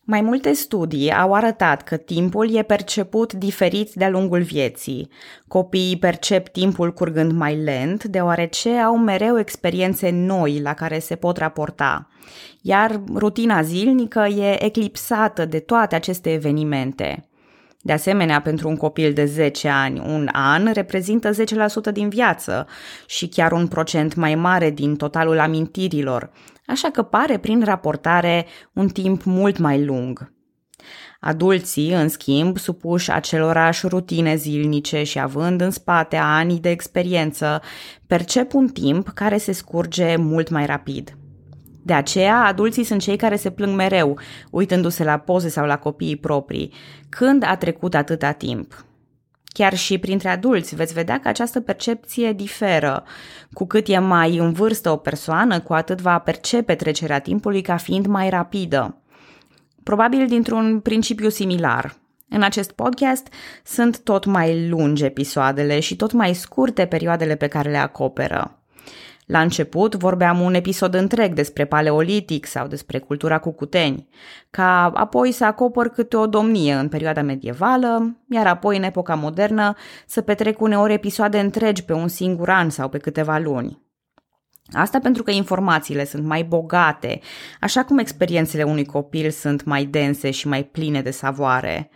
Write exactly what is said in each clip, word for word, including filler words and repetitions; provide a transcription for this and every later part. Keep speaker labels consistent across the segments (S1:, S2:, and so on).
S1: Mai multe studii au arătat că timpul e perceput diferit de-a lungul vieții. Copiii percep timpul curgând mai lent, deoarece au mereu experiențe noi la care se pot raporta, iar rutina zilnică e eclipsată de toate aceste evenimente. De asemenea, pentru un copil de zece ani, un an reprezintă zece la sută din viață și chiar un procent mai mare din totalul amintirilor, așa că pare prin raportare un timp mult mai lung. Adulții, în schimb, supuși acelorași rutine zilnice și având în spate ani de experiență, percep un timp care se scurge mult mai rapid. De aceea, adulții sunt cei care se plâng mereu, uitându-se la poze sau la copiii proprii, când a trecut atâta timp. Chiar și printre adulți veți vedea că această percepție diferă. Cu cât e mai în vârstă o persoană, cu atât va percepe trecerea timpului ca fiind mai rapidă. Probabil dintr-un principiu similar. În acest podcast sunt tot mai lungi episoadele și tot mai scurte perioadele pe care le acoperă. La început vorbeam un episod întreg despre paleolitic sau despre cultura cucuteni, ca apoi să acopăr câte o domnie în perioada medievală, iar apoi în epoca modernă să petrec uneori episoade întregi pe un singur an sau pe câteva luni. Asta pentru că informațiile sunt mai bogate, așa cum experiențele unui copil sunt mai dense și mai pline de savoare.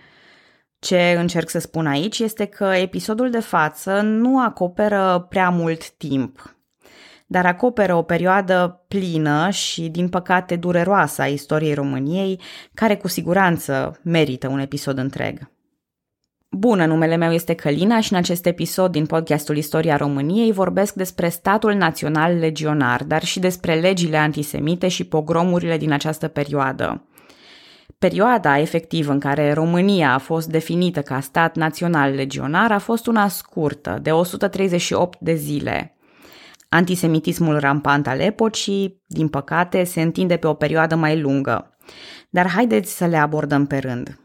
S1: Ce încerc să spun aici este că episodul de față nu acoperă prea mult timp, dar acoperă o perioadă plină și, din păcate, dureroasă a istoriei României, care cu siguranță merită un episod întreg. Bună, numele meu este Călina și în acest episod din podcastul Istoria României vorbesc despre statul național legionar, dar și despre legile antisemite și pogromurile din această perioadă. Perioada efectivă în care România a fost definită ca stat național legionar a fost una scurtă, de o sută treizeci și opt de zile. Antisemitismul rampant al epocii, din păcate, se întinde pe o perioadă mai lungă, dar haideți să le abordăm pe rând.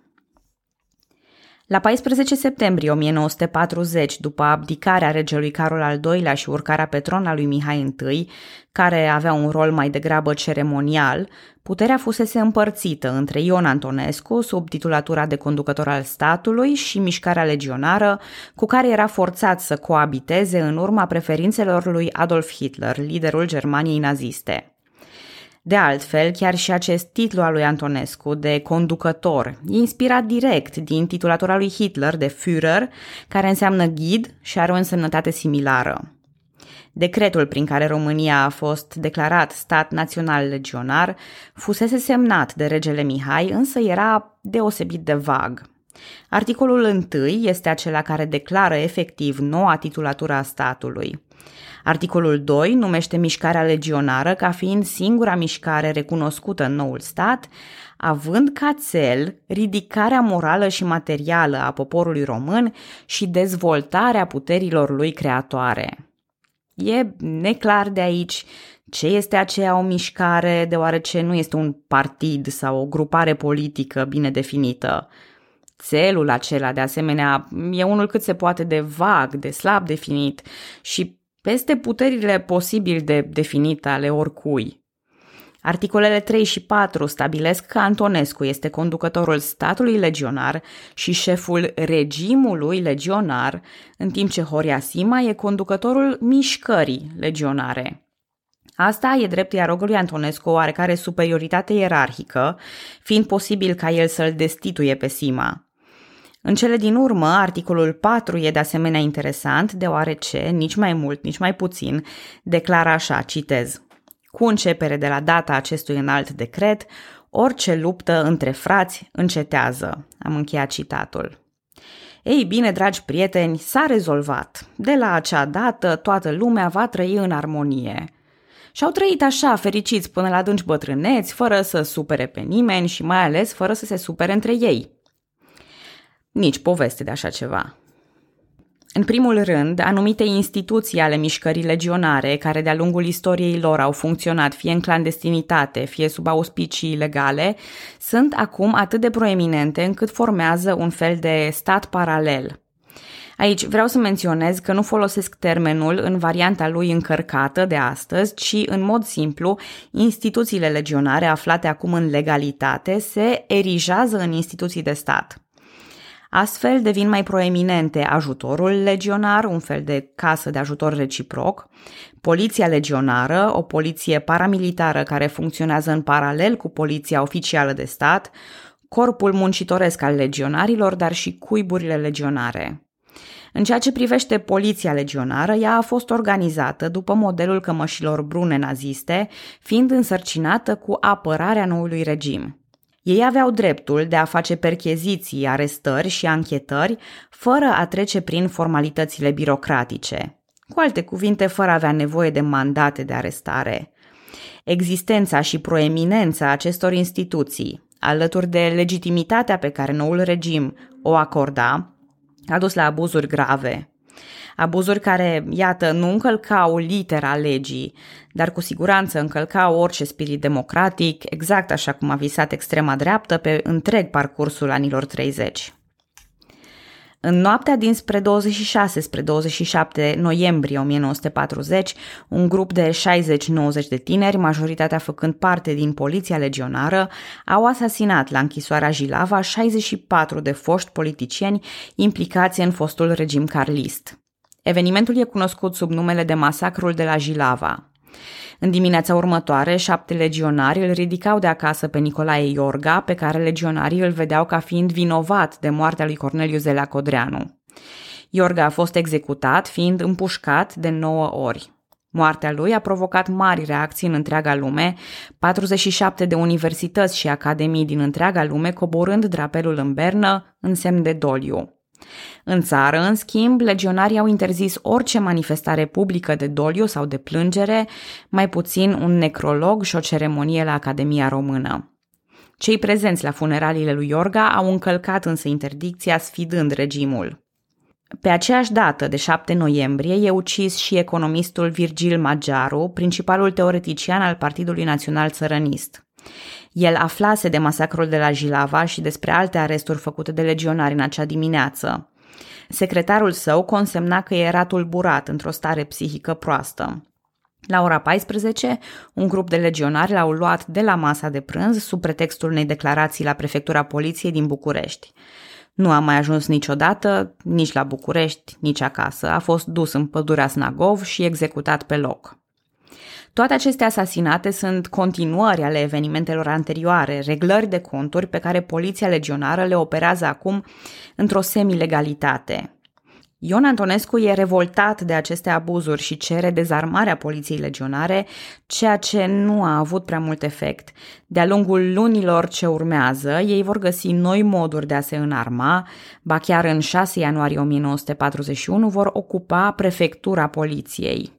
S1: La paisprezece septembrie o mie nouă sute patruzeci, după abdicarea regelui Carol al doilea și urcarea pe tron a lui Mihai I, care avea un rol mai degrabă ceremonial, puterea fusese împărțită între Ion Antonescu, sub titulatura de conducător al statului, și mișcarea legionară, cu care era forțat să coabiteze în urma preferințelor lui Adolf Hitler, liderul Germaniei naziste. De altfel, chiar și acest titlu al lui Antonescu de conducător e inspirat direct din titulatura lui Hitler de Führer, care înseamnă ghid și are o însemnătate similară. Decretul prin care România a fost declarat stat național legionar fusese semnat de regele Mihai, însă era deosebit de vag. Articolul întâi este acela care declară efectiv noua titulatură a statului. Articolul doi numește mișcarea legionară ca fiind singura mișcare recunoscută în noul stat, având ca țel ridicarea morală și materială a poporului român și dezvoltarea puterilor lui creatoare. E neclar de aici ce este aceea o mișcare, deoarece nu este un partid sau o grupare politică bine definită. Țelul acela, de asemenea, e unul cât se poate de vag, de slab definit și peste puterile posibil de definite ale oricui. Articolele trei și patru stabilesc că Antonescu este conducătorul statului legionar și șeful regimului legionar, în timp ce Horia Sima e conducătorul mișcării legionare. Asta e drept i-a rogului Antonescu o oarecare superioritate ierarhică, fiind posibil ca el să-l destituie pe Sima. În cele din urmă, articolul patru e de asemenea interesant, deoarece, nici mai mult, nici mai puțin, declară așa, citez: cu începere de la data acestui înalt decret, orice luptă între frați încetează. Am încheiat citatul. Ei bine, dragi prieteni, s-a rezolvat. De la acea dată, toată lumea va trăi în armonie. Și-au trăit așa, fericiți până la adânci bătrâneți, fără să supere pe nimeni și mai ales fără să se supere între ei. Nici poveste de așa ceva. În primul rând, anumite instituții ale mișcării legionare, care de-a lungul istoriei lor au funcționat fie în clandestinitate, fie sub auspicii legale, sunt acum atât de proeminente încât formează un fel de stat paralel. Aici vreau să menționez că nu folosesc termenul în varianta lui încărcată de astăzi, ci în mod simplu, instituțiile legionare aflate acum în legalitate se erigează în instituții de stat. Astfel devin mai proeminente ajutorul legionar, un fel de casă de ajutor reciproc, poliția legionară, o poliție paramilitară care funcționează în paralel cu poliția oficială de stat, corpul muncitoresc al legionarilor, dar și cuiburile legionare. În ceea ce privește poliția legionară, ea a fost organizată după modelul cămășilor brune naziste, fiind însărcinată cu apărarea noului regim. Ei aveau dreptul de a face percheziții, arestări și anchetări fără a trece prin formalitățile birocratice. Cu alte cuvinte, fără a avea nevoie de mandate de arestare. Existența și proeminența acestor instituții, alături de legitimitatea pe care noul regim o acorda, a dus la abuzuri grave. Abuzuri care, iată, nu încălcau litera legii, dar cu siguranță încălcau orice spirit democratic, exact așa cum a visat extrema dreaptă pe întreg parcursul anilor treizeci. În noaptea dinspre douăzeci și șase spre douăzeci și șapte noiembrie o mie nouă sute patruzeci, un grup de șaizeci nouăzeci de tineri, majoritatea făcând parte din poliția legionară, au asasinat la închisoarea Jilava șaizeci și patru de foști politicieni implicați în fostul regim carlist. Evenimentul e cunoscut sub numele de masacrul de la Jilava. În dimineața următoare, șapte legionari îl ridicau de acasă pe Nicolae Iorga, pe care legionarii îl vedeau ca fiind vinovat de moartea lui Corneliu Zelea Codreanu. Iorga a fost executat, fiind împușcat de nouă ori. Moartea lui a provocat mari reacții în întreaga lume, patruzeci și șapte de universități și academii din întreaga lume coborând drapelul în bernă în semn de doliu. În țară, în schimb, legionarii au interzis orice manifestare publică de doliu sau de plângere, mai puțin un necrolog și o ceremonie la Academia Română. Cei prezenți la funeraliile lui Iorga au încălcat însă interdicția sfidând regimul. Pe aceeași dată, de șapte noiembrie, e ucis și economistul Virgil Maggiaru, principalul teoretician al Partidului Național Țărănist. El aflase de masacrul de la Jilava și despre alte aresturi făcute de legionari în acea dimineață. Secretarul său consemna că era tulburat într-o stare psihică proastă. La ora paisprezece, un grup de legionari l-au luat de la masa de prânz sub pretextul unei declarații la prefectura poliției din București. Nu a mai ajuns niciodată, nici la București, nici acasă. A fost dus în pădurea Snagov și executat pe loc. Toate aceste asasinate sunt continuări ale evenimentelor anterioare, reglări de conturi pe care poliția legionară le operează acum într-o semi-legalitate. Ion Antonescu e revoltat de aceste abuzuri și cere dezarmarea poliției legionare, ceea ce nu a avut prea mult efect. De-a lungul lunilor ce urmează, ei vor găsi noi moduri de a se înarma, ba chiar în șase ianuarie o mie nouă sute patruzeci și unu vor ocupa prefectura poliției.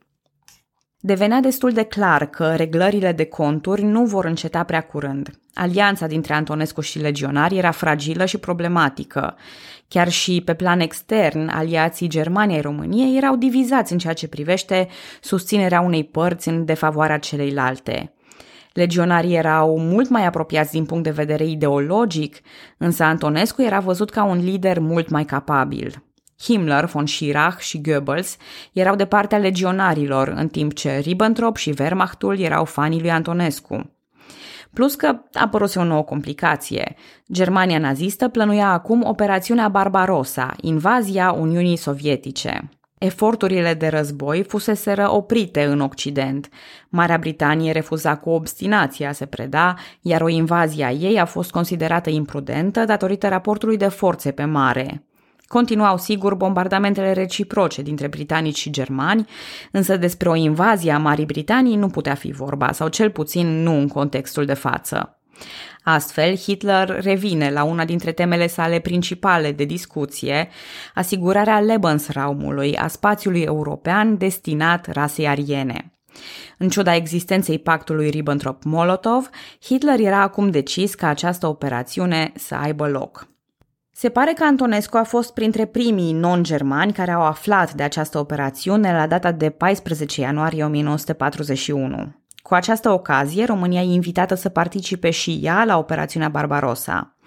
S1: Devenea destul de clar că reglările de conturi nu vor înceta prea curând. Alianța dintre Antonescu și legionari era fragilă și problematică. Chiar și pe plan extern, aliații Germaniei-României erau divizați în ceea ce privește susținerea unei părți în defavoarea celeilalte. Legionarii erau mult mai apropiați din punct de vedere ideologic, însă Antonescu era văzut ca un lider mult mai capabil. Himmler, von Schirach și Goebbels erau de partea legionarilor, în timp ce Ribbentrop și Wehrmachtul erau fanii lui Antonescu. Plus că apăruse o nouă complicație. Germania nazistă plănuia acum operațiunea Barbarossa, invazia Uniunii Sovietice. Eforturile de război fuseseră oprite în Occident. Marea Britanie refuza cu obstinație a se preda, iar o invazie a ei a fost considerată imprudentă datorită raportului de forțe pe mare. Continuau, sigur, bombardamentele reciproce dintre britanici și germani, însă despre o invazie a Marii Britanii nu putea fi vorba, sau cel puțin nu în contextul de față. Astfel, Hitler revine la una dintre temele sale principale de discuție, asigurarea Lebensraumului, a spațiului european destinat rasei ariene. În ciuda existenței pactului Ribbentrop-Molotov, Hitler era acum decis ca această operațiune să aibă loc. Se pare că Antonescu a fost printre primii non-germani care au aflat de această operațiune la data de paisprezece ianuarie o mie nouă sute patruzeci și unu. Cu această ocazie, România e invitată să participe și ea la operațiunea Barbarossa.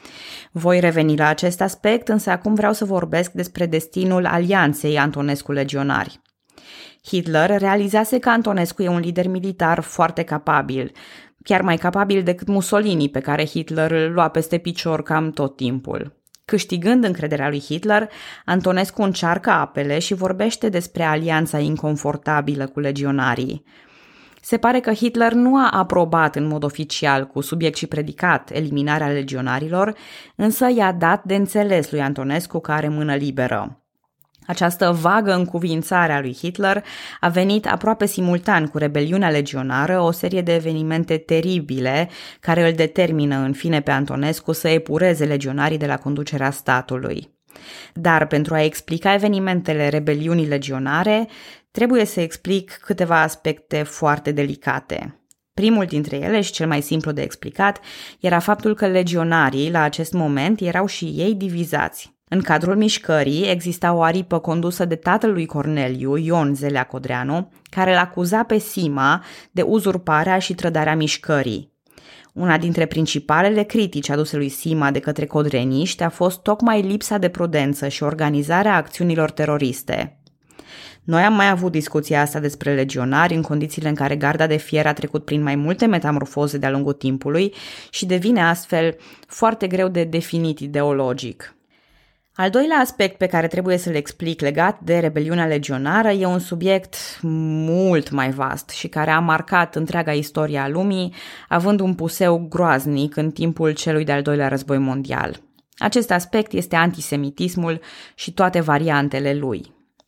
S1: Voi reveni la acest aspect, însă acum vreau să vorbesc despre destinul alianței Antonescu-legionari. Hitler realizase că Antonescu e un lider militar foarte capabil, chiar mai capabil decât Mussolini, pe care Hitler îl lua peste picior cam tot timpul. Câștigând încrederea lui Hitler, Antonescu încearcă apele și vorbește despre alianța inconfortabilă cu legionarii. Se pare că Hitler nu a aprobat în mod oficial, cu subiect și predicat, eliminarea legionarilor, însă i-a dat de înțeles lui Antonescu că are mână liberă. Această vagă încuvințare a lui Hitler a venit aproape simultan cu rebeliunea legionară, o serie de evenimente teribile care îl determină în fine pe Antonescu să epureze legionarii de la conducerea statului. Dar pentru a explica evenimentele rebeliunii legionare, trebuie să explic câteva aspecte foarte delicate. Primul dintre ele, și cel mai simplu de explicat, era faptul că legionarii, la acest moment, erau și ei divizați. În cadrul mișcării exista o aripă condusă de tatăl lui Corneliu, Ion Zelea Codreanu, care îl acuza pe Sima de uzurparea și trădarea mișcării. Una dintre principalele critici aduse lui Sima de către codreniști a fost tocmai lipsa de prudență și organizarea acțiunilor teroriste. Noi am mai avut discuția asta despre legionari în condițiile în care garda de fier a trecut prin mai multe metamorfoze de-a lungul timpului și devine astfel foarte greu de definit ideologic. Al doilea aspect pe care trebuie să-l explic legat de rebeliunea legionară e un subiect mult mai vast și care a marcat întreaga istorie a lumii, având un puseu groaznic în timpul celui de-al doilea război mondial. Acest aspect este antisemitismul și toate variantele lui.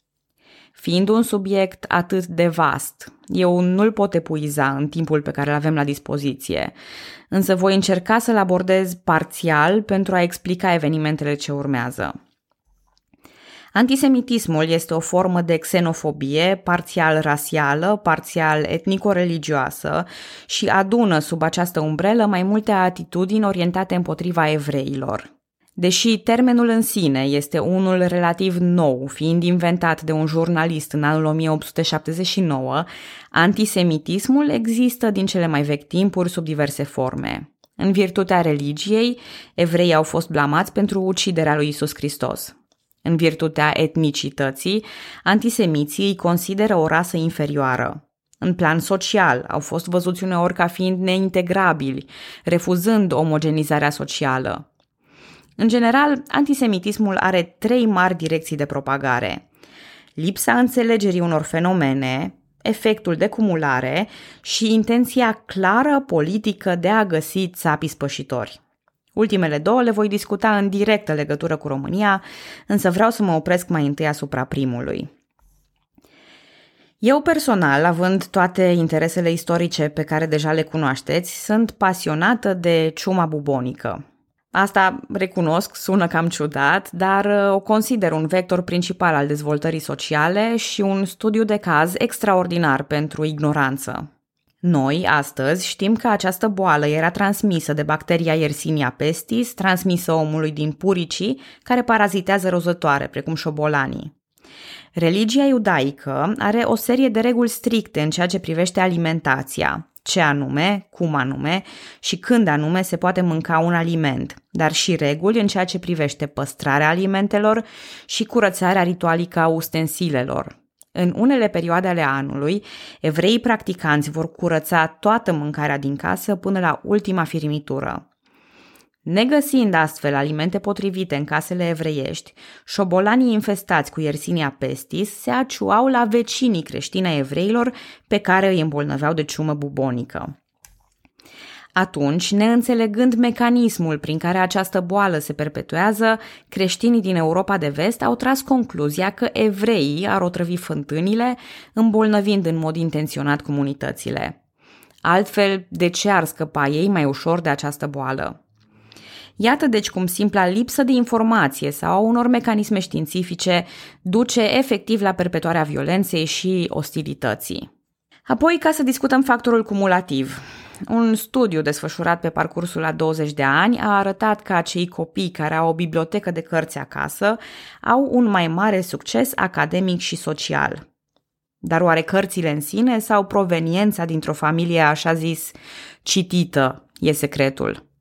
S1: Fiind un subiect atât de vast, eu nu-l pot epuiza în timpul pe care îl avem la dispoziție, însă voi încerca să-l abordez parțial pentru a explica evenimentele ce urmează. Antisemitismul este o formă de xenofobie parțial rasială, parțial etnico-religioasă și adună sub această umbrelă mai multe atitudini orientate împotriva evreilor. Deși termenul în sine este unul relativ nou, fiind inventat de un jurnalist în anul o mie opt sute șaptezeci și nouă, antisemitismul există din cele mai vechi timpuri sub diverse forme. În virtutea religiei, evreii au fost blamați pentru uciderea lui Iisus Hristos. În virtutea etnicității, antisemiții îi consideră o rasă inferioară. În plan social, au fost văzuți uneori ca fiind neintegrabili, refuzând omogenizarea socială. În general, antisemitismul are trei mari direcții de propagare: lipsa înțelegerii unor fenomene, efectul de cumulare și intenția clară politică de a găsi țapii spășitori. Ultimele două le voi discuta în directă legătură cu România, însă vreau să mă opresc mai întâi asupra primului. Eu personal, având toate interesele istorice pe care deja le cunoașteți, sunt pasionată de ciuma bubonică. Asta, recunosc, sună cam ciudat, dar o consider un vector principal al dezvoltării sociale și un studiu de caz extraordinar pentru ignoranță. Noi, astăzi, știm că această boală era transmisă de bacteria Yersinia pestis, transmisă omului din puricii, care parazitează rozătoare, precum șobolanii. Religia iudaică are o serie de reguli stricte în ceea ce privește alimentația, ce anume, cum anume și când anume se poate mânca un aliment, dar și reguli în ceea ce privește păstrarea alimentelor și curățarea ritualică a ustensilelor. În unele perioade ale anului, evreii practicanți vor curăța toată mâncarea din casă până la ultima firmitură. Negăsind astfel alimente potrivite în casele evreiești, șobolanii infestați cu Yersinia pestis se aciuau la vecinii creștini ai evreilor pe care îi îmbolnăveau de ciumă bubonică. Atunci, neînțelegând mecanismul prin care această boală se perpetuează, creștinii din Europa de Vest au tras concluzia că evreii ar otrăvi fântânile, îmbolnăvind în mod intenționat comunitățile. Altfel, de ce ar scăpa ei mai ușor de această boală? Iată deci cum simpla lipsă de informație sau a unor mecanisme științifice duce efectiv la perpetuarea violenței și ostilității. Apoi, ca să discutăm factorul cumulativ. Un studiu desfășurat pe parcursul a douăzeci de ani a arătat că acei copii care au o bibliotecă de cărți acasă au un mai mare succes academic și social. Dar oare cărțile în sine sau proveniența dintr-o familie așa zis citită e secretul?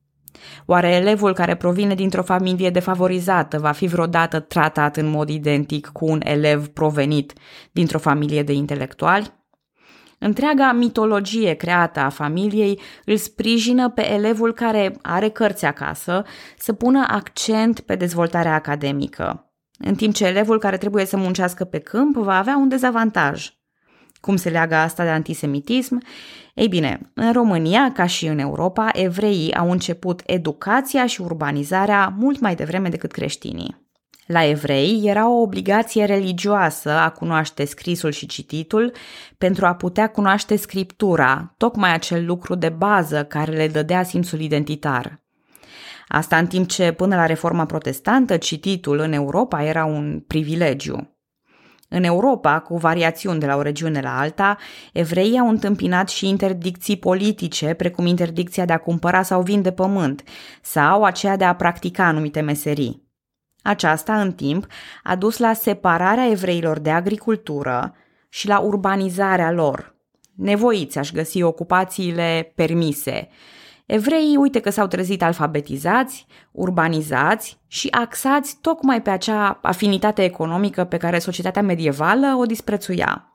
S1: Oare elevul care provine dintr-o familie defavorizată va fi vreodată tratat în mod identic cu un elev provenit dintr-o familie de intelectuali? Întreaga mitologie creată a familiei îl sprijină pe elevul care are cărți acasă să pună accent pe dezvoltarea academică, în timp ce elevul care trebuie să muncească pe câmp va avea un dezavantaj. Cum se leagă asta de antisemitism? Ei bine, în România, ca și în Europa, evreii au început educația și urbanizarea mult mai devreme decât creștinii. La evrei era o obligație religioasă a cunoaște scrisul și cititul pentru a putea cunoaște scriptura, tocmai acel lucru de bază care le dădea simțul identitar. Asta în timp ce până la Reforma Protestantă cititul în Europa era un privilegiu. În Europa, cu variațiuni de la o regiune la alta, evreii au întâmpinat și interdicții politice, precum interdicția de a cumpăra sau vinde pământ, sau aceea de a practica anumite meserii. Aceasta, în timp, a dus la separarea evreilor de agricultură și la urbanizarea lor. Nevoiți aș găsi ocupațiile permise. Evreii, uite că s-au trezit alfabetizați, urbanizați și axați tocmai pe acea afinitate economică pe care societatea medievală o disprețuia.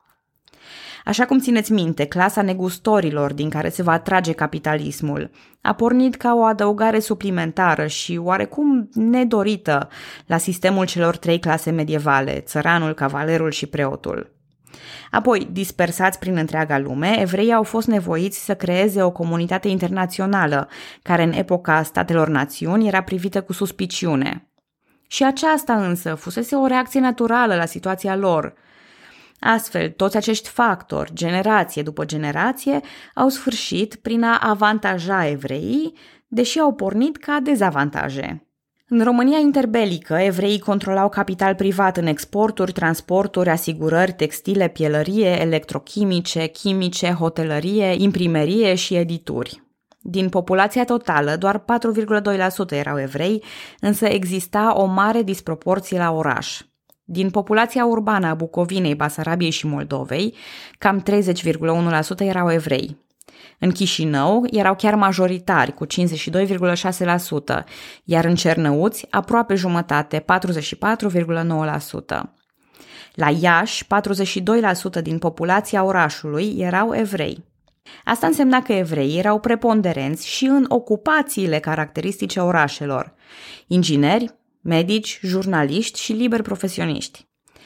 S1: Așa cum țineți minte, clasa negustorilor din care se va atrage capitalismul a pornit ca o adăugare suplimentară și oarecum nedorită la sistemul celor trei clase medievale, țăranul, cavalerul și preotul. Apoi, dispersați prin întreaga lume, evreii au fost nevoiți să creeze o comunitate internațională, care în epoca statelor națiuni era privită cu suspiciune. Și aceasta însă fusese o reacție naturală la situația lor. Astfel, toți acești factori, generație după generație, au sfârșit prin a avantaja evreii, deși au pornit ca dezavantaje. În România interbelică, evreii controlau capital privat în exporturi, transporturi, asigurări, textile, pielărie, electrochimice, chimice, hotelărie, imprimerie și edituri. Din populația totală, doar patru virgulă doi la sută erau evrei, însă exista o mare disproporție la oraș. Din populația urbană a Bucovinei, Basarabiei și Moldovei, cam treizeci virgulă unu la sută erau evrei. În Chișinău erau chiar majoritari, cu cincizeci și doi virgulă șase la sută, iar în Cernăuți aproape jumătate, patruzeci și patru virgulă nouă la sută. La Iași, patruzeci și doi la sută din populația orașului erau evrei. Asta însemna că evreii erau preponderenți și în ocupațiile caracteristice orașelor: ingineri, medici, jurnaliști și liberi profesioniști.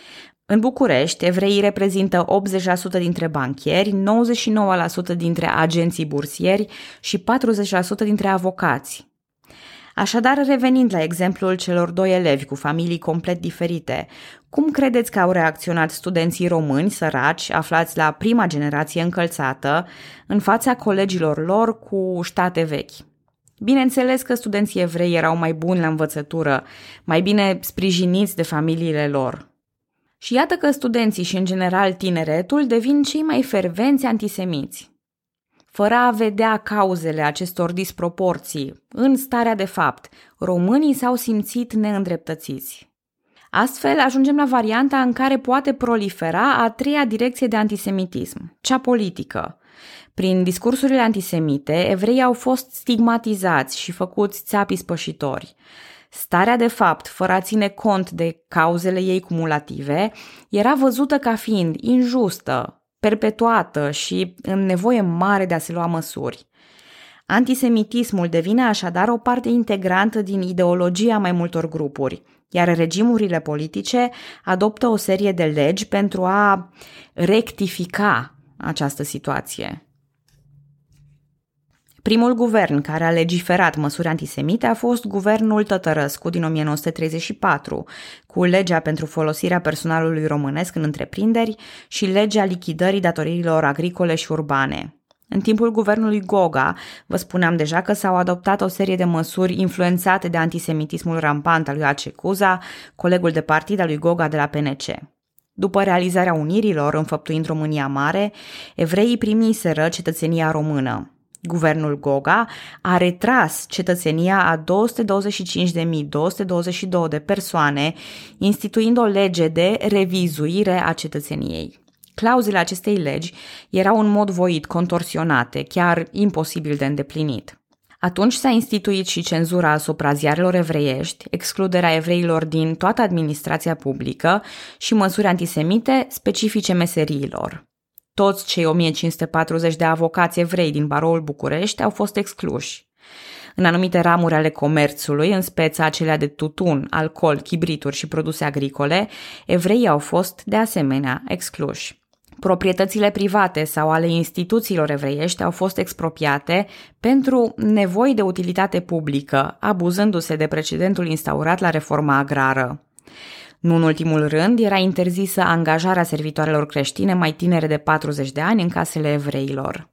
S1: În București, evreii reprezintă optzeci la sută dintre banchieri, nouăzeci și nouă la sută dintre agenții bursieri și patruzeci la sută dintre avocați. Așadar, revenind la exemplul celor doi elevi cu familii complet diferite, cum credeți că au reacționat studenții români săraci, aflați la prima generație încălțată, în fața colegilor lor cu ștate vechi? Bineînțeles că studenții evrei erau mai buni la învățătură, mai bine sprijiniți de familiile lor. Și iată că studenții și, în general, tineretul devin cei mai fervenți antisemiți. Fără a vedea cauzele acestor disproporții, în starea de fapt, românii s-au simțit neîndreptățiți. Astfel, ajungem la varianta în care poate prolifera a treia direcție de antisemitism, cea politică. Prin discursurile antisemite, evreii au fost stigmatizați și făcuți țapi spășitori. Starea de fapt, fără a ține cont de cauzele ei cumulative, era văzută ca fiind injustă, perpetuată și în nevoie mare de a se lua măsuri. Antisemitismul devine așadar o parte integrantă din ideologia mai multor grupuri, iar regimurile politice adoptă o serie de legi pentru a rectifica această situație. Primul guvern care a legiferat măsuri antisemite a fost guvernul Tătărăscu din o mie nouă sute treizeci și patru, cu legea pentru folosirea personalului românesc în întreprinderi și legea lichidării datoriilor agricole și urbane. În timpul guvernului Goga, vă spuneam deja că s-au adoptat o serie de măsuri influențate de antisemitismul rampant al lui Ace Cuza, colegul de partid al lui Goga de la P N C. După realizarea unirilor, înfăptuind România Mare, evreii primiseră cetățenia română. Guvernul Goga a retras cetățenia a două sute douăzeci și cinci de mii două sute douăzeci și doi de persoane, instituind o lege de revizuire a cetățeniei. Clauzele acestei legi erau în mod voit contorsionate, chiar imposibil de îndeplinit. Atunci s-a instituit și cenzura asupra ziarelor evreiești, excluderea evreilor din toată administrația publică și măsuri antisemite specifice meseriilor. Toți cei o mie cinci sute patruzeci de avocați evrei din Baroul București au fost excluși. În anumite ramuri ale comerțului, în speță acelea de tutun, alcool, chibrituri și produse agricole, evreii au fost, de asemenea, excluși. Proprietățile private sau ale instituțiilor evreiești au fost expropiate pentru nevoi de utilitate publică, abuzându-se de precedentul instaurat la reforma agrară. Nu în ultimul rând, era interzisă angajarea servitoarelor creștine mai tinere de patruzeci de ani în casele evreilor.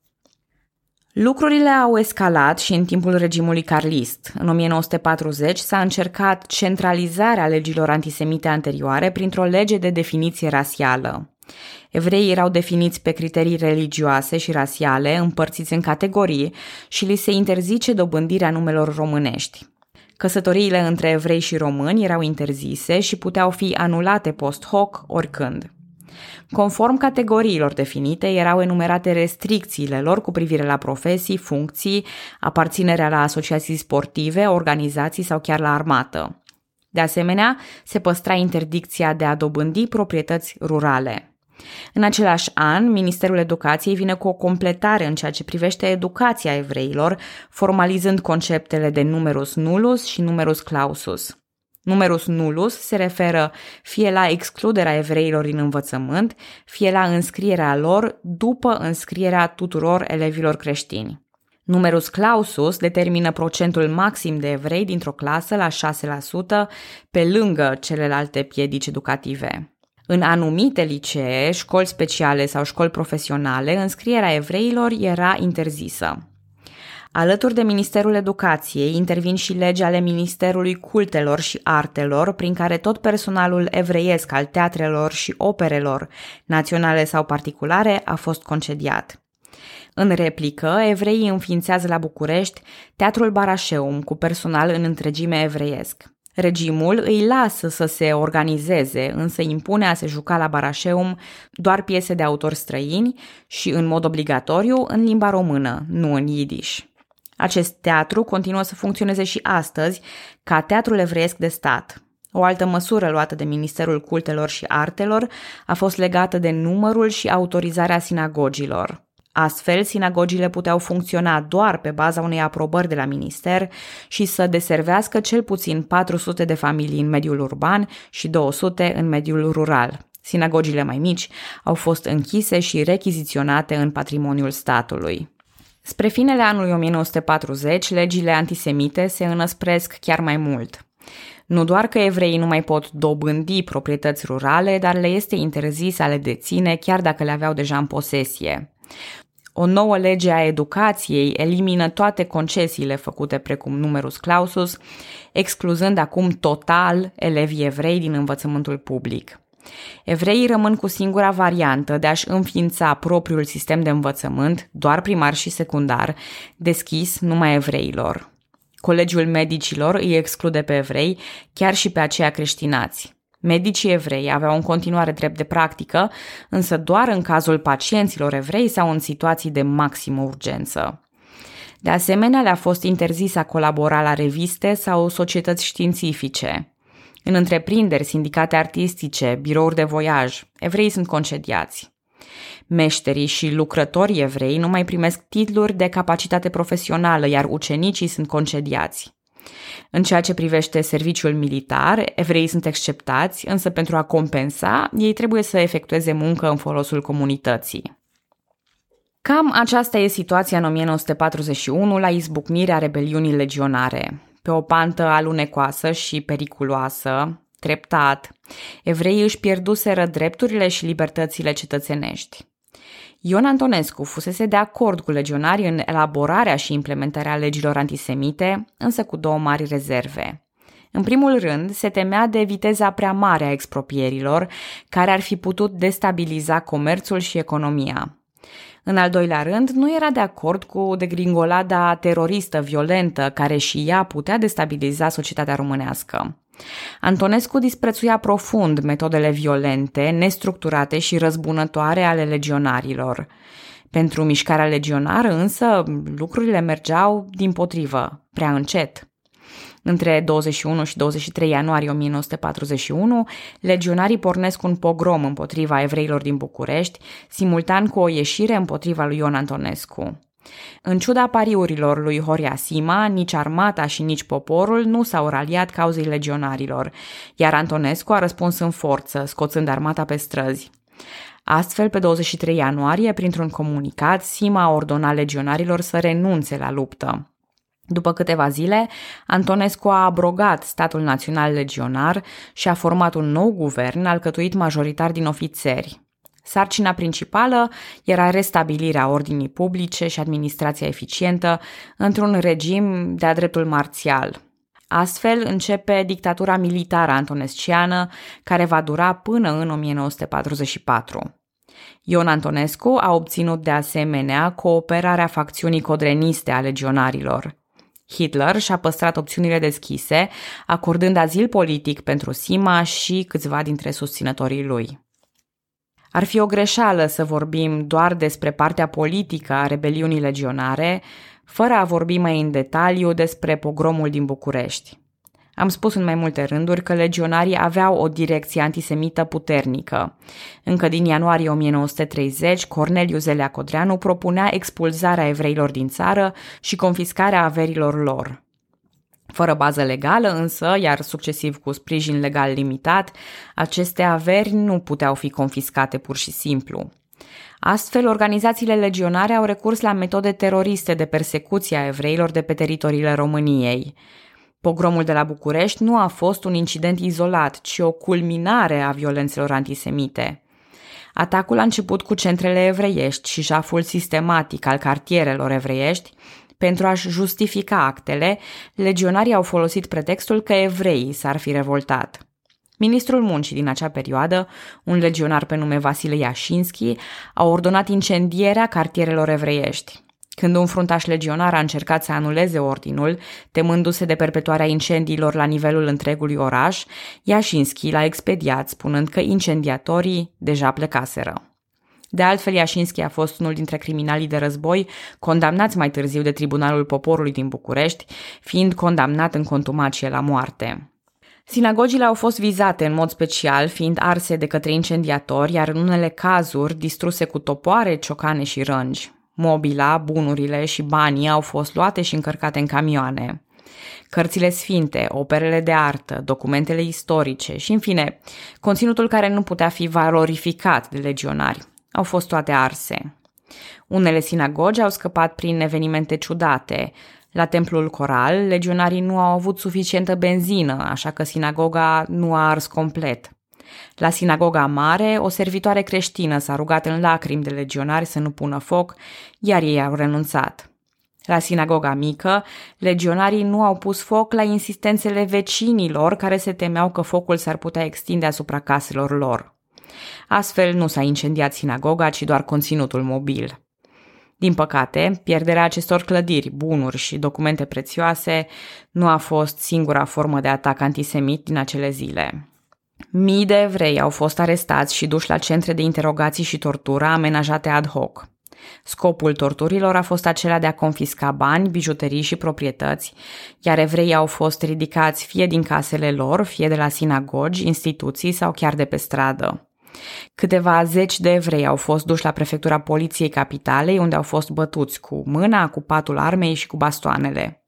S1: Lucrurile au escalat și în timpul regimului carlist. În o mie nouă sute patruzeci s-a încercat centralizarea legilor antisemite anterioare printr-o lege de definiție rasială. Evreii erau definiți pe criterii religioase și rasiale, împărțiți în categorii și li se interzice dobândirea numelor românești. Căsătoriile între evrei și români erau interzise și puteau fi anulate post hoc oricând. Conform categoriilor definite, erau enumerate restricțiile lor cu privire la profesii, funcții, aparținerea la asociații sportive, organizații sau chiar la armată. De asemenea, se păstra interdicția de a dobândi proprietăți rurale. În același an, Ministerul Educației vine cu o completare în ceea ce privește educația evreilor, formalizând conceptele de numerus nullus și numerus clausus. Numerus nullus se referă fie la excluderea evreilor din învățământ, fie la înscrierea lor după înscrierea tuturor elevilor creștini. Numerus clausus determină procentul maxim de evrei dintr-o clasă la șase la sută, pe lângă celelalte piedici educative. În anumite licee, școli speciale sau școli profesionale, înscrierea evreilor era interzisă. Alături de Ministerul Educației intervin și legi ale Ministerului Cultelor și Artelor, prin care tot personalul evreiesc al teatrelor și operelor, naționale sau particulare, a fost concediat. În replică, evreii înființează la București Teatrul Barașeum, cu personal în întregime evreiesc. Regimul îi lasă să se organizeze, însă impune a se juca la Barașeum doar piese de autori străini și, în mod obligatoriu, în limba română, nu în idiș. Acest teatru continuă să funcționeze și astăzi ca teatrul evreiesc de stat. O altă măsură luată de Ministerul Cultelor și Artelor a fost legată de numărul și autorizarea sinagogilor. Astfel, sinagogile puteau funcționa doar pe baza unei aprobări de la minister și să deservească cel puțin patru sute de familii în mediul urban și două sute în mediul rural. Sinagogile mai mici au fost închise și rechiziționate în patrimoniul statului. Spre finele anului o mie nouă sute patruzeci, legile antisemite se înăspresc chiar mai mult. Nu doar că evreii nu mai pot dobândi proprietăți rurale, dar le este interzis a le deține chiar dacă le aveau deja în posesie. O nouă lege a educației elimină toate concesiile făcute precum numerus clausus, excluzând acum total elevii evrei din învățământul public. Evreii rămân cu singura variantă de a-și înființa propriul sistem de învățământ, doar primar și secundar, deschis numai evreilor. Colegiul medicilor îi exclude pe evrei, chiar și pe aceia creștinați. Medicii evrei aveau în continuare drept de practică, însă doar în cazul pacienților evrei sau în situații de maximă urgență. De asemenea, le-a fost interzis a colabora la reviste sau societăți științifice. În întreprinderi, sindicate artistice, birouri de voiaj, evreii sunt concediați. Meșterii și lucrătorii evrei nu mai primesc titluri de capacitate profesională, iar ucenicii sunt concediați. În ceea ce privește serviciul militar, evreii sunt exceptați, însă pentru a compensa, ei trebuie să efectueze muncă în folosul comunității. Cam aceasta e situația în o mie nouă sute patruzeci și unu la izbucnirea rebeliunii legionare. Pe o pantă alunecoasă și periculoasă, treptat, evreii își pierduseră drepturile și libertățile cetățenești. Ion Antonescu fusese de acord cu legionarii în elaborarea și implementarea legilor antisemite, însă cu două mari rezerve. În primul rând, se temea de viteza prea mare a expropierilor, care ar fi putut destabiliza comerțul și economia. În al doilea rând, nu era de acord cu degringolada teroristă violentă, care și ea putea destabiliza societatea românească. Antonescu disprețuia profund metodele violente, nestructurate și răzbunătoare ale legionarilor. Pentru mișcarea legionară însă lucrurile mergeau dimpotrivă, prea încet. Între douăzeci și unu și douăzeci și trei ianuarie o mie nouă sute patruzeci și unu, legionarii pornesc un pogrom împotriva evreilor din București, simultan cu o ieșire împotriva lui Ion Antonescu. În ciuda pariurilor lui Horia Sima, nici armata și nici poporul nu s-au raliat cauzei legionarilor, iar Antonescu a răspuns în forță, scoțând armata pe străzi. Astfel, pe douăzeci și trei ianuarie, printr-un comunicat, Sima a ordonat legionarilor să renunțe la luptă. După câteva zile, Antonescu a abrogat statul național legionar și a format un nou guvern alcătuit majoritar din ofițeri. Sarcina principală era restabilirea ordinii publice și administrația eficientă într-un regim de-a dreptul marțial. Astfel începe dictatura militară antonesciană, care va dura până în o mie nouă sute patruzeci și patru. Ion Antonescu a obținut de asemenea cooperarea facțiunii codreniste a legionarilor. Hitler și-a păstrat opțiunile deschise, acordând azil politic pentru Sima și câțiva dintre susținătorii lui. Ar fi o greșeală să vorbim doar despre partea politică a rebeliunii legionare, fără a vorbi mai în detaliu despre pogromul din București. Am spus în mai multe rânduri că legionarii aveau o direcție antisemită puternică. Încă din ianuarie o mie nouă sute treizeci, Corneliu Zelea Codreanu propunea expulzarea evreilor din țară și confiscarea averilor lor. Fără bază legală însă, iar succesiv cu sprijin legal limitat, aceste averi nu puteau fi confiscate pur și simplu. Astfel, organizațiile legionare au recurs la metode teroriste de persecuție a evreilor de pe teritoriile României. Pogromul de la București nu a fost un incident izolat, ci o culminare a violențelor antisemite. Atacul a început cu centrele evreiești și jaful sistematic al cartierelor evreiești. Pentru a-și justifica actele, legionarii au folosit pretextul că evreii s-ar fi revoltat. Ministrul muncii din acea perioadă, un legionar pe nume Vasile Iașinski, a ordonat incendierea cartierelor evreiești. Când un fruntaș legionar a încercat să anuleze ordinul, temându-se de perpetuarea incendiilor la nivelul întregului oraș, Iașinski l-a expediat, spunând că incendiatorii deja plecaseră. De altfel, Iașinski a fost unul dintre criminalii de război condamnați mai târziu de Tribunalul Poporului din București, fiind condamnat în contumacie la moarte. Sinagogile au fost vizate în mod special, fiind arse de către incendiatori, iar în unele cazuri distruse cu topoare, ciocane și rângi. Mobila, bunurile și banii au fost luate și încărcate în camioane. Cărțile sfinte, operele de artă, documentele istorice și, în fine, conținutul care nu putea fi valorificat de legionari au fost toate arse. Unele sinagogi au scăpat prin evenimente ciudate. La templul coral, legionarii nu au avut suficientă benzină, așa că sinagoga nu a ars complet. La sinagoga mare, o servitoare creștină s-a rugat în lacrimi de legionari să nu pună foc, iar ei au renunțat. La sinagoga mică, legionarii nu au pus foc la insistențele vecinilor care se temeau că focul s-ar putea extinde asupra caselor lor. Astfel nu s-a incendiat sinagoga, ci doar conținutul mobil. Din păcate, pierderea acestor clădiri, bunuri și documente prețioase nu a fost singura formă de atac antisemit din acele zile. Mii de evrei au fost arestați și duși la centre de interogații și tortură amenajate ad hoc. Scopul torturilor a fost acela de a confisca bani, bijuterii și proprietăți, iar evreii au fost ridicați fie din casele lor, fie de la sinagogi, instituții sau chiar de pe stradă. Câteva zeci de evrei au fost duși la prefectura poliției capitalei, unde au fost bătuți cu mâna, cu patul armei și cu bastoanele.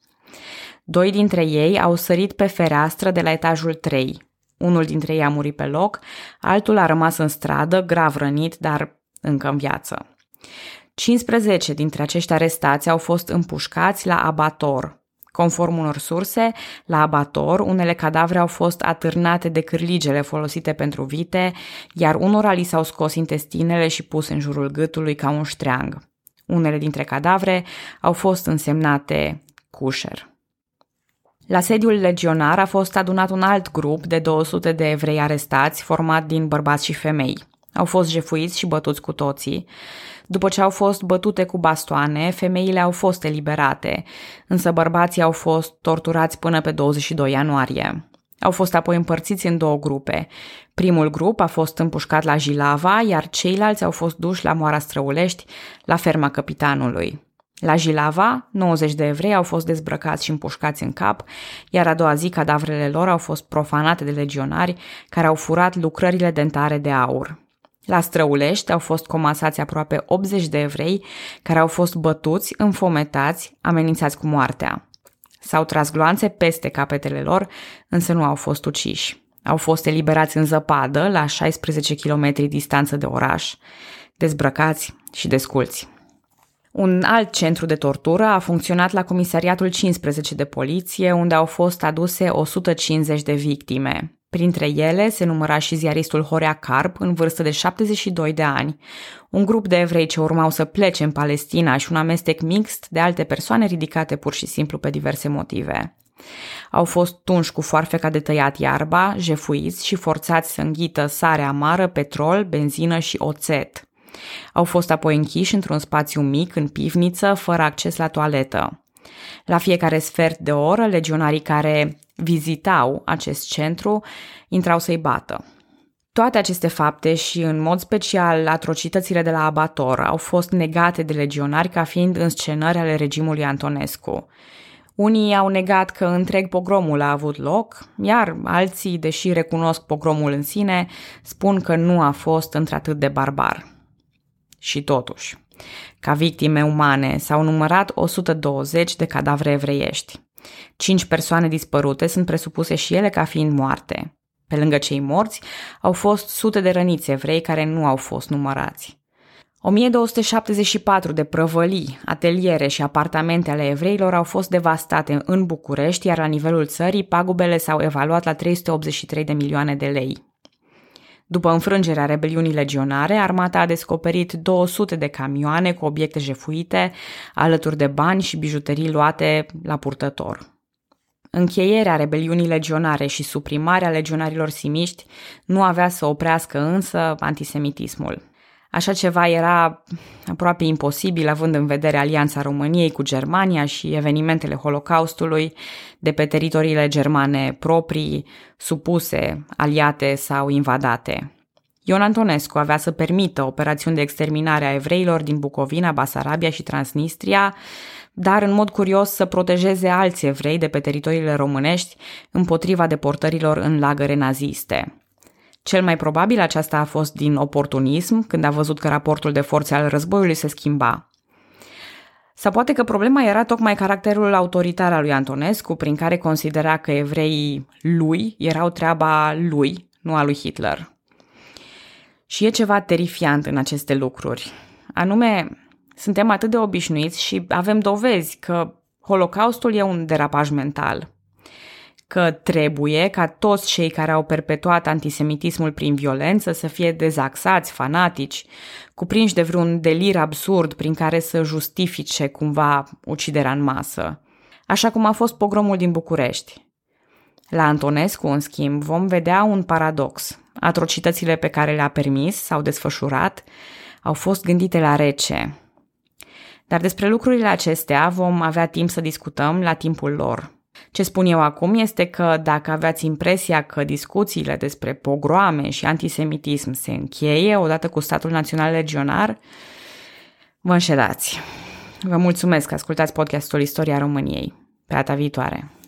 S1: Doi dintre ei au sărit pe fereastră de la etajul trei. Unul dintre ei a murit pe loc, altul a rămas în stradă, grav rănit, dar încă în viață. cincisprezece dintre acești arestați au fost împușcați la abator. Conform unor surse, la abator, unele cadavre au fost atârnate de cârligele folosite pentru vite, iar unora li s-au scos intestinele și pus în jurul gâtului ca un ștreang. Unele dintre cadavre au fost însemnate kosher. La sediul legionar a fost adunat un alt grup de două sute de evrei arestați, format din bărbați și femei. Au fost jefuiți și bătuți cu toții. După ce au fost bătute cu bastoane, femeile au fost eliberate, însă bărbații au fost torturați până pe douăzeci și doi ianuarie. Au fost apoi împărțiți în două grupe. Primul grup a fost împușcat la Jilava, iar ceilalți au fost duși la Moara Străulești, la ferma căpitanului. La Jilava, nouăzeci de evrei au fost dezbrăcați și împușcați în cap, iar a doua zi cadavrele lor au fost profanate de legionari care au furat lucrările dentare de aur. La Străulești au fost comasați aproape optzeci de evrei care au fost bătuți, înfometați, amenințați cu moartea. S-au tras gloanțe peste capetele lor, însă nu au fost uciși. Au fost eliberați în zăpadă, la șaisprezece kilometri distanță de oraș, dezbrăcați și desculți. Un alt centru de tortură a funcționat la Comisariatul cincisprezece de poliție, unde au fost aduse o sută cincizeci de victime. Printre ele se număra și ziaristul Horea Carp, în vârstă de șaptezeci și doi de ani, un grup de evrei ce urmau să plece în Palestina și un amestec mixt de alte persoane ridicate pur și simplu pe diverse motive. Au fost tunși cu foarfeca de tăiat iarba, jefuiți și forțați să înghită sare amară, petrol, benzină și oțet. Au fost apoi închiși într-un spațiu mic, în pivniță, fără acces la toaletă. La fiecare sfert de oră, legionarii care vizitau acest centru intrau să-i bată. Toate aceste fapte și, în mod special, atrocitățile de la Abator au fost negate de legionari ca fiind înscenări ale regimului Antonescu. Unii au negat că întreg pogromul a avut loc, iar alții, deși recunosc pogromul în sine, spun că nu a fost într-atât de barbar. Și totuși, ca victime umane s-au numărat o sută douăzeci de cadavre evreiești. Cinci persoane dispărute sunt presupuse și ele ca fiind moarte. Pe lângă cei morți, au fost sute de răniți evrei care nu au fost numărați. o mie două sute șaptezeci și patru de prăvălii, ateliere și apartamente ale evreilor au fost devastate în București, iar la nivelul țării pagubele s-au evaluat la trei sute optzeci și trei de milioane de lei. După înfrângerea rebeliunii legionare, armata a descoperit două sute de camioane cu obiecte jefuite, alături de bani și bijuterii luate la purtător. Încheierea rebeliunii legionare și suprimarea legionarilor simiști nu avea să oprească însă antisemitismul. Așa ceva era aproape imposibil, având în vedere alianța României cu Germania și evenimentele Holocaustului de pe teritoriile germane proprii, supuse, aliate sau invadate. Ion Antonescu avea să permită operațiuni de exterminare a evreilor din Bucovina, Basarabia și Transnistria, dar în mod curios să protejeze alți evrei de pe teritoriile românești împotriva deportărilor în lagăre naziste. Cel mai probabil aceasta a fost din oportunism, când a văzut că raportul de forțe al războiului se schimba. Sau poate că problema era tocmai caracterul autoritar al lui Antonescu, prin care considera că evreii lui erau treaba lui, nu a lui Hitler. Și e ceva terifiant în aceste lucruri. Anume, suntem atât de obișnuiți și avem dovezi că Holocaustul e un derapaj mental. Că trebuie ca toți cei care au perpetuat antisemitismul prin violență să fie dezaxați, fanatici, cuprinși de vreun delir absurd prin care să justifice cumva uciderea în masă. Așa cum a fost pogromul din București. La Antonescu, în schimb, vom vedea un paradox. Atrocitățile pe care le-a permis sau desfășurat au fost gândite la rece. Dar despre lucrurile acestea vom avea timp să discutăm la timpul lor. Ce spun eu acum este că dacă aveați impresia că discuțiile despre pogroame și antisemitism se încheie odată cu statul național legionar, vă înșelați. Vă mulțumesc că ascultați podcastul Istoria României. Pe data viitoare!